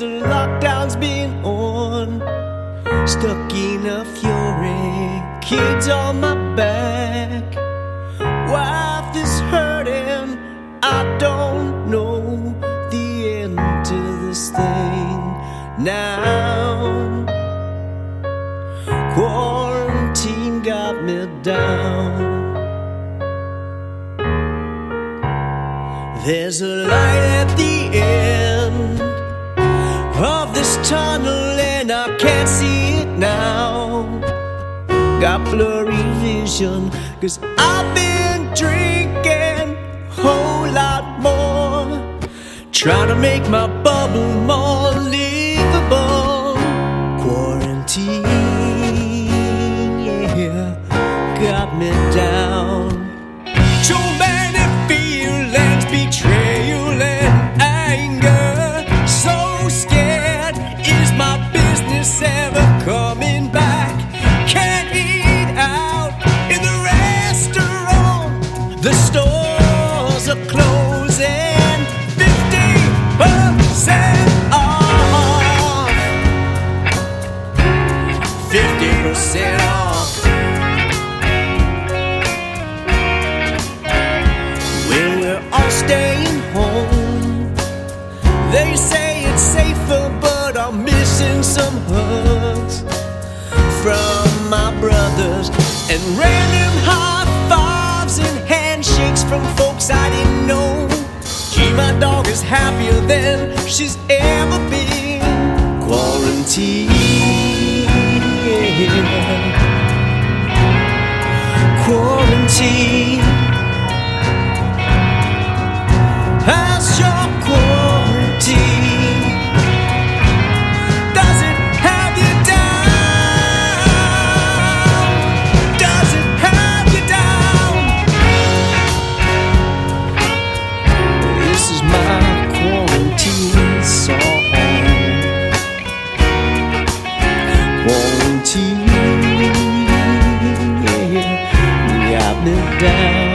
the lockdown's been on. Stuck in a fury, kids on my back. Wife is hurting, I don't know the end to this thing now. Quarantine got me down. There's a light at the end of this tunnel and I can't see it now. Got blurry vision cause I've been drinking a whole lot more, trying to make my bubble more livable. Quarantine, yeah, got me down. Too many feelings, betrayal and anger. So scared, is my business ever coming back? Can't eat out in the restaurant, the stores are closing. 50% off, 50% off. Well, we're all staying home. They say it's safer, but I'm missing some hugs from my brothers and random high fives and handshakes from folks I didn't know. Gee, my dog is happier than she's ever been. Quarantine, quarantine. How's your quarantine? Does it have you down? Does it have you down? This is my quarantine song. Quarantine, yeah, got me down.